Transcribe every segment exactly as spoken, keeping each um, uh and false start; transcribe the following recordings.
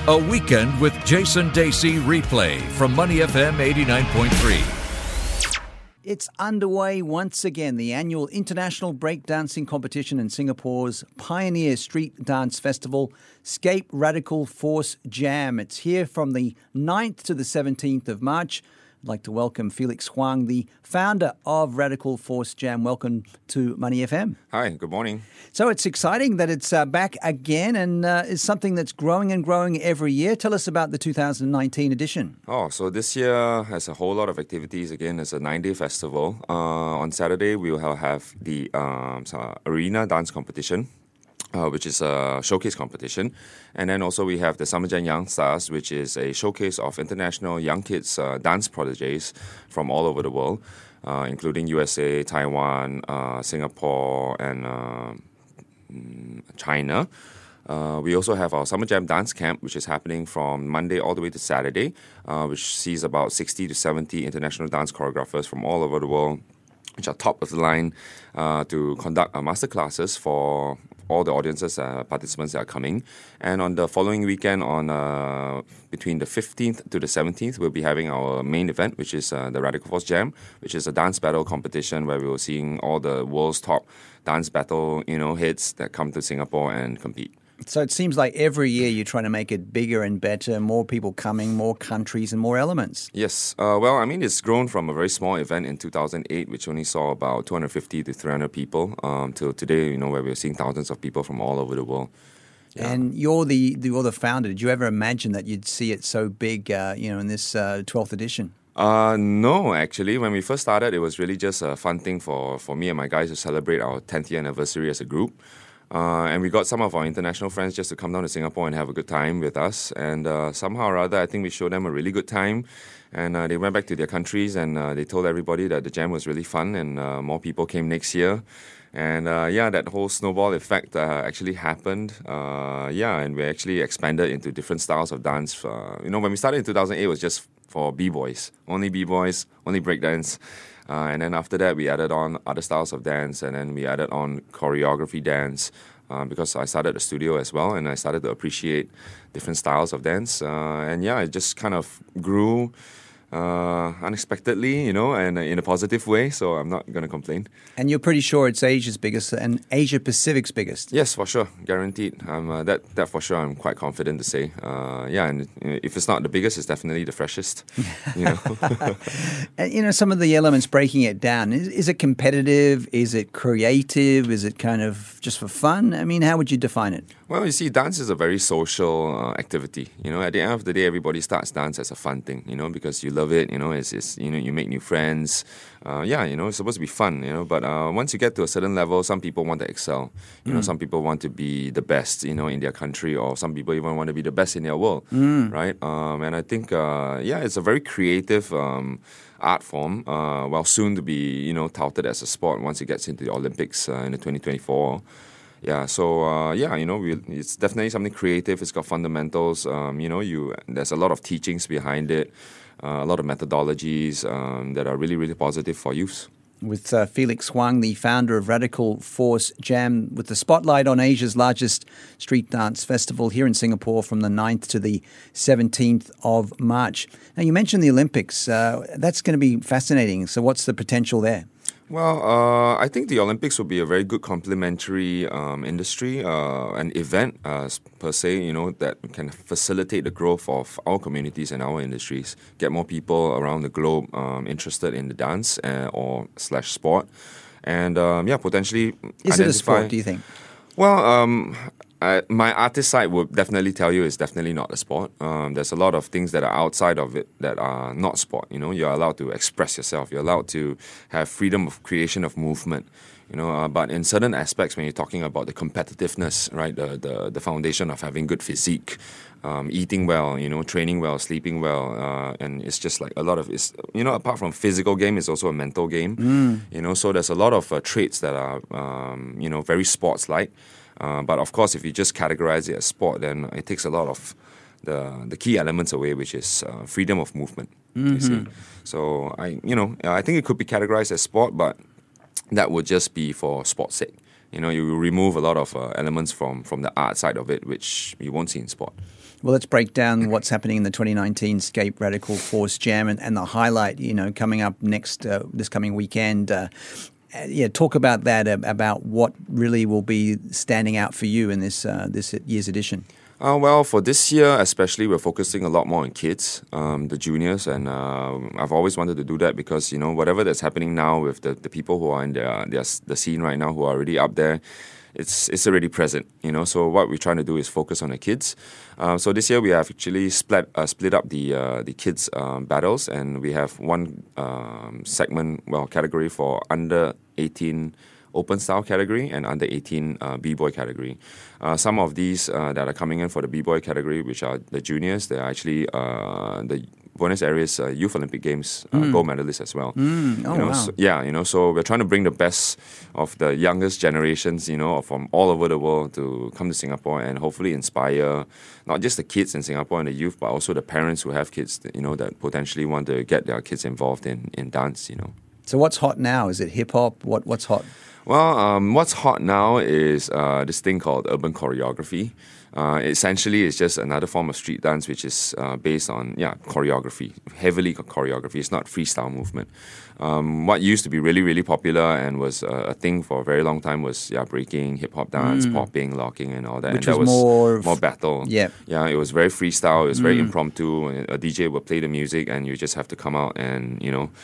A Weekend with Jason Dacey replay from Money F M eighty-nine point three. It's underway once again, the annual International Breakdancing Competition in Singapore's Pioneer Street Dance Festival, Scape Radical Force Jam. It's here from the ninth to the seventeenth of March. I'd like to welcome Felix Huang, the founder of Radical Force Jam. Welcome to Money F M. Hi, good morning. So it's exciting that it's uh, back again and uh, is something that's growing and growing every year. Tell us about the two thousand nineteen edition. Oh, so this year has a whole lot of activities. Again, it's a nine-day festival. Uh, on Saturday, we will have the um, arena dance competition, Uh, which is a showcase competition. And then also we have the Summer Jam Young Stars, which is a showcase of international young kids uh, dance prodigies from all over the world, uh, including U S A, Taiwan, uh, Singapore, and uh, China. Uh, we also have our Summer Jam Dance Camp, which is happening from Monday all the way to Saturday, uh, which sees about sixty to seventy international dance choreographers from all over the world, which are top of the line, uh, to conduct uh, master classes for all the audiences, uh, participants that are coming. And on the following weekend, on uh, between the fifteenth to the seventeenth, we'll be having our main event, which is uh, the Radical Force Jam, which is a dance battle competition where we will seeing all the world's top dance battle, you know, hits that come to Singapore and compete. So it seems like every year you're trying to make it bigger and better, more people coming, more countries and more elements. Yes. Uh, well, I mean, it's grown from a very small event in two thousand eight, which only saw about two hundred fifty to three hundred people, um, till today, you know, where we're seeing thousands of people from all over the world. Yeah. And you're the, the you're the founder. Did you ever imagine that you'd see it so big, uh, you know, in this uh, twelfth edition? Uh, no, actually. When we first started, it was really just a fun thing for, for me and my guys to celebrate our tenth year anniversary as a group. Uh, and we got some of our international friends just to come down to Singapore and have a good time with us. And uh, somehow or other, I think we showed them a really good time. And uh, they went back to their countries and uh, they told everybody that the jam was really fun and uh, more people came next year. And uh, yeah, that whole snowball effect uh, actually happened. Uh, yeah, and we actually expanded into different styles of dance. Uh, you know, when we started in two thousand eight, it was just for B-boys. Only B-boys, only breakdance. Uh, and then after that, we added on other styles of dance, and then we added on choreography dance, uh, because I started a studio as well, and I started to appreciate different styles of dance. Uh, and yeah, it just kind of grew uh, unexpectedly, you know, and in a positive way, so I'm not going to complain. And you're pretty sure it's Asia's biggest and Asia Pacific's biggest? Yes, for sure, guaranteed. Um, uh, that, that for sure I'm quite confident to say. Uh, yeah, and if it's not the biggest, it's definitely the freshest, you know. And, you know, some of the elements, breaking it down, is, is it competitive? Is it creative? Is it kind of just for fun? I mean, how would you define it? Well, you see, dance is a very social uh, activity. You know, at the end of the day, everybody starts dance as a fun thing, you know, because you love it, you know, it's, it's you know, you make new friends. Uh, yeah, you know, it's supposed to be fun, you know, but uh, once you get to a certain level, some people want to excel. You mm. know, some people want to be the best, you know, in their country, or some people even want to be the best in their world, mm. right? Um, and I think, uh, yeah, it's a very creative um, art form, uh, well, soon to be, you know, touted as a sport once it gets into the Olympics uh, in the twenty twenty-four. Yeah, so uh, yeah, you know, we, it's definitely something creative. It's got fundamentals. Um, you know, you there's a lot of teachings behind it, uh, a lot of methodologies um, that are really, really positive for youth. With uh, Felix Huang, the founder of Radical Force Jam, with the spotlight on Asia's largest street dance festival here in Singapore from the ninth to the seventeenth of March. Now, you mentioned the Olympics. Uh, that's going to be fascinating. So what's the potential there? Well, uh, I think the Olympics will be a very good complementary um, industry, uh, an event uh, per se, you know, that can facilitate the growth of our communities and our industries, get more people around the globe um, interested in the dance uh, or slash sport, and um, yeah, potentially Is identify... it a sport, do you think? Well, um, I, my artist side would definitely tell you it's definitely not a sport. Um, there's a lot of things that are outside of it that are not sport. You know, you're allowed to express yourself. You're allowed to have freedom of creation of movement. You know, uh, but in certain aspects, when you're talking about the competitiveness, right, the the, the foundation of having good physique, um, eating well, you know, training well, sleeping well, uh, and it's just like a lot of it's you know, apart from physical game, it's also a mental game. Mm. You know, so there's a lot of uh, traits that are um, you know, very sports-like. Uh, but of course, if you just categorize it as sport, then it takes a lot of the the key elements away, which is uh, freedom of movement. Mm-hmm. You see, so I you know I think it could be categorized as sport, but that would just be for sport's sake. You know, you remove a lot of uh, elements from, from the art side of it, which you won't see in sport. Well, let's break down what's happening in the twenty nineteen Scape Radical Force Jam and, and the highlight, you know, coming up next, uh, this coming weekend. Uh, yeah, talk about that, uh, about what really will be standing out for you in this uh, this year's edition. Uh, well, for this year especially, we're focusing a lot more on kids, um, the juniors, and uh, I've always wanted to do that because, you know, whatever that's happening now with the, the people who are in their, their, the scene right now who are already up there, it's it's already present, you know. So what we're trying to do is focus on the kids. Uh, so this year we have actually split uh, split up the uh, the kids um, battles, and we have one um, segment, well, category for under eighteen open style category and under eighteen uh, b-boy category. Uh, some of these uh, that are coming in for the b-boy category, which are the juniors, they are actually uh, the Buenos Aires uh, Youth Olympic Games uh, mm. gold medalists as well. Mm. Oh, you know, wow. So, yeah, you know, so we're trying to bring the best of the youngest generations, you know, from all over the world to come to Singapore and hopefully inspire not just the kids in Singapore and the youth, but also the parents who have kids, you know, that potentially want to get their kids involved in, in dance, you know. So what's hot now? Is it hip-hop? What What's hot? Well, um, what's hot now is uh, this thing called urban choreography. Uh, essentially, it's just another form of street dance which is uh, based on, yeah, choreography, heavily choreography. It's not freestyle movement. Um, what used to be really, really popular and was uh, a thing for a very long time was, yeah, breaking, hip-hop dance, mm. popping, locking, and all that. Which and was, that was more... more battle. Yeah. Yeah, it was very freestyle. It was very mm. impromptu. A D J would play the music, and you just have to come out and, you know,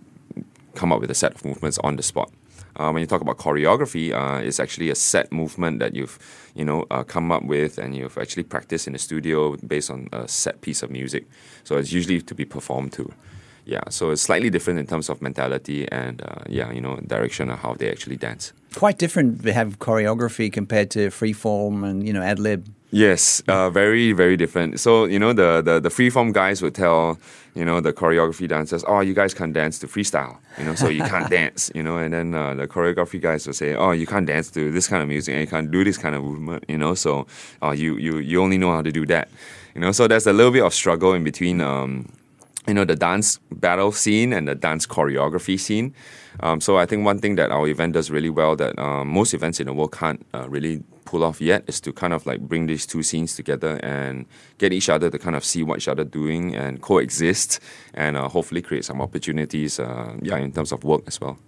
come up with a set of movements on the spot. Uh, when you talk about choreography, uh, it's actually a set movement that you've, you know, uh, come up with and you've actually practiced in the studio based on a set piece of music. So it's usually to be performed to. Yeah, so it's slightly different in terms of mentality and, uh, yeah, you know, direction of how they actually dance. Quite different to have choreography compared to freeform and, you know, ad-lib. Yes, uh, very, very different. So, you know, the, the, the freeform guys would tell, you know, the choreography dancers, oh, you guys can't dance to freestyle, you know, so you can't dance, you know, and then uh, the choreography guys would say, oh, you can't dance to this kind of music and you can't do this kind of movement, you know, so uh, you, you, you only know how to do that, you know, so there's a little bit of struggle in between, um, you know, the dance battle scene and the dance choreography scene. Um, so I think one thing that our event does really well that um, most events in the world can't uh, really pull off yet is to kind of like bring these two scenes together and get each other to kind of see what each other are doing and coexist and uh, hopefully create some opportunities, uh, yeah, in terms of work as well.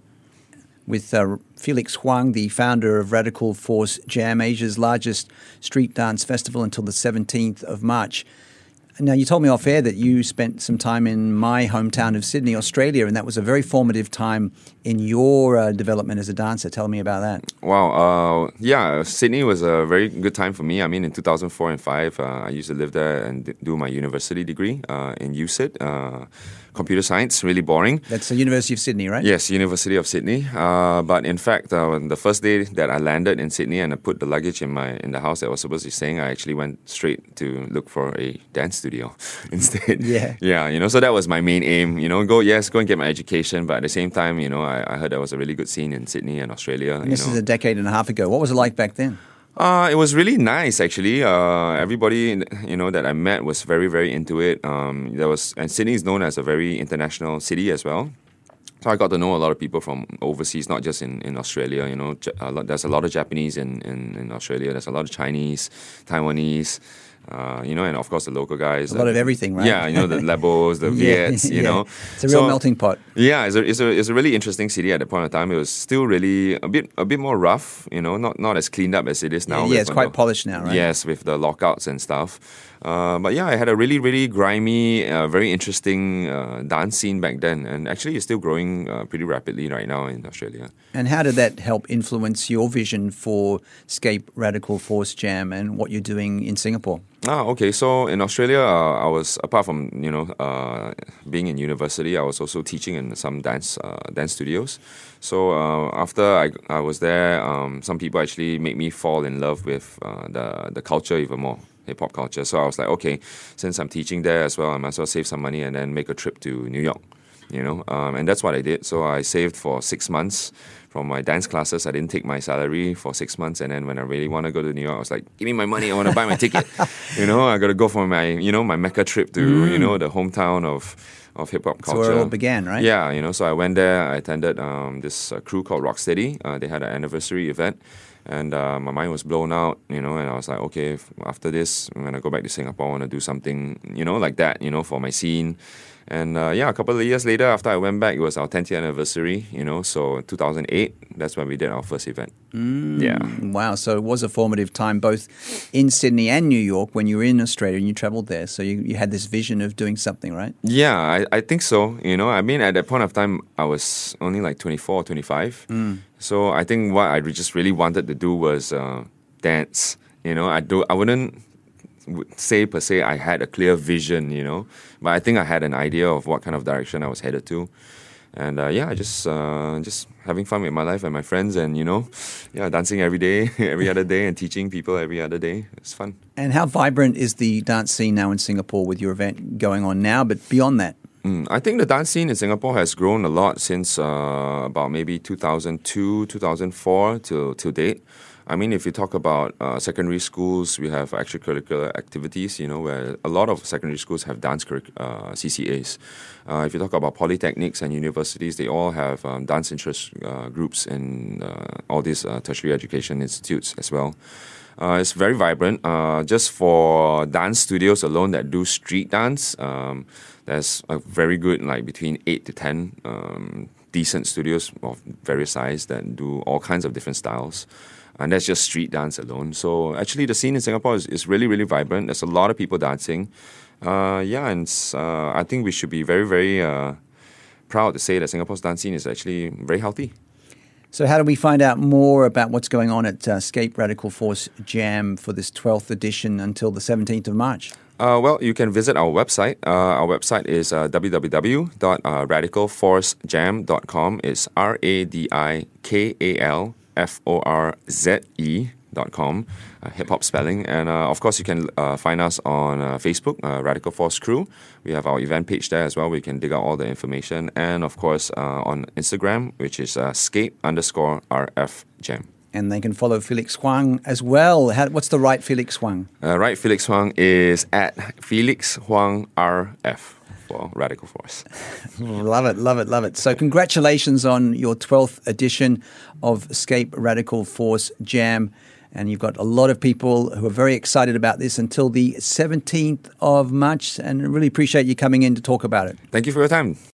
With uh, Felix Huang, the founder of Radical Force Jam, Asia's largest street dance festival until the seventeenth of March. Now, you told me off air that you spent some time in my hometown of Sydney, Australia, and that was a very formative time in your uh, development as a dancer. Tell me about that. Wow. Uh, yeah, Sydney was a very good time for me. I mean, in two thousand four and five, uh, I used to live there and do my university degree uh, in U S I T, uh, computer science, really boring. That's the University of Sydney, right? Yes, University of Sydney. Uh, but in fact, uh, the first day that I landed in Sydney and I put the luggage in my in the house that I was supposed to be staying, I actually went straight to look for a dance studio instead. Yeah. Yeah, you know, so that was my main aim. You know, go, yes, go and get my education. But at the same time, you know, I, I heard there was a really good scene in Sydney and Australia. And this you know. is a decade and a half ago. What was it like back then? Uh, it was really nice, actually. Uh, everybody, you know, that I met was very, very into it. Um, there was, and Sydney is known as a very international city as well. So I got to know a lot of people from overseas, not just in, in Australia. You know, a lot, there's a lot of Japanese in, in, in Australia. There's a lot of Chinese, Taiwanese. Uh, you know, and of course the local guys. A lot uh, of everything, right? Yeah, you know, the Lebos, the yeah, Viets, you yeah. know. It's a real so, melting pot. Yeah, it's a, it's, a, it's a really interesting city at the point of time. It was still really a bit a bit more rough, you know, not, not as cleaned up as it is now. Yeah, yeah it's quite the, polished now, right? Yes, with the lockouts and stuff. Uh, but yeah, I had a really, really grimy, uh, very interesting uh, dance scene back then. And actually, it's still growing uh, pretty rapidly right now in Australia. And how did that help influence your vision for Scape Radical Force Jam and what you're doing in Singapore? Ah, okay. So in Australia, uh, I was, apart from, you know, uh, being in university, I was also teaching in some dance uh, dance studios. So uh, after I, I was there, um, some people actually made me fall in love with uh, the, the culture even more. Hip-hop culture. So I was like, okay, since I'm teaching there as well, I might as well save some money and then make a trip to New York, you know. Um, and that's what I did. So I saved for six months from my dance classes. I didn't take my salary for six months. And then when I really want to go to New York, I was like, give me my money. I want to buy my ticket. You know, I got to go for my, you know, my Mecca trip to, mm. you know, the hometown of of hip-hop culture. That's where it all began, right? Yeah, you know, so I went there. I attended um, this uh, crew called Rocksteady. Uh, they had an anniversary event. And uh, my mind was blown out, you know, and I was like, okay, if, after this, when I go back to Singapore, I want to do something, you know, like that, you know, for my scene. And uh, yeah, a couple of years later, after I went back, it was our tenth year anniversary, you know, so two thousand eight, that's when we did our first event. Mm, yeah. Wow. So it was a formative time both in Sydney and New York when you were in Australia and you traveled there. So you, you had this vision of doing something, right? Yeah, I, I think so. You know, I mean, at that point of time, I was only like twenty-four, twenty-five. Mm. So I think what I just really wanted to do was uh, dance. You know, I do. I wouldn't say per se I had a clear vision, you know, but I think I had an idea of what kind of direction I was headed to. And uh, yeah, just uh, just having fun with my life and my friends, and you know, yeah, dancing every day, every other day, and teaching people every other day. It's fun. And how vibrant is the dance scene now in Singapore with your event going on now? But beyond that, mm, I think the dance scene in Singapore has grown a lot since uh, about maybe two thousand two, two thousand four till till date. I mean, if you talk about uh, secondary schools, we have extracurricular activities, you know, where a lot of secondary schools have dance curric- uh, C C As. Uh, if you talk about polytechnics and universities, they all have um, dance interest uh, groups in uh, all these uh, tertiary education institutes as well. Uh, it's very vibrant. Uh, just for dance studios alone that do street dance, um, there's a very good, like between eight to ten um, decent studios of various sizes that do all kinds of different styles. And that's just street dance alone. So actually the scene in Singapore is, is really, really vibrant. There's a lot of people dancing. Uh, yeah, and uh, I think we should be very, very uh, proud to say that Singapore's dance scene is actually very healthy. So how do we find out more about what's going on at uh, Scape Radical Force Jam for this twelfth edition until the seventeenth of March? Uh, well, you can visit our website. Uh, our website is uh, w w w dot radical force jam dot com. It's R A D I K A L F O R Z E dot com, uh, hip-hop spelling. And uh, of course, you can uh, find us on uh, Facebook, uh, Radical Force Crew. We have our event page there as well, where you can dig out all the information. And of course, uh, on Instagram, which is uh, scape underscore R F Jam. And they can follow Felix Huang as well. How, what's the right Felix Huang? Uh, right, Felix Huang is at Felix Huang R F. For Radical Force. Love it, love it, love it. So congratulations on your twelfth edition of Scape Radical Force Jam. And you've got a lot of people who are very excited about this until the seventeenth of March. And I really appreciate you coming in to talk about it. Thank you for your time.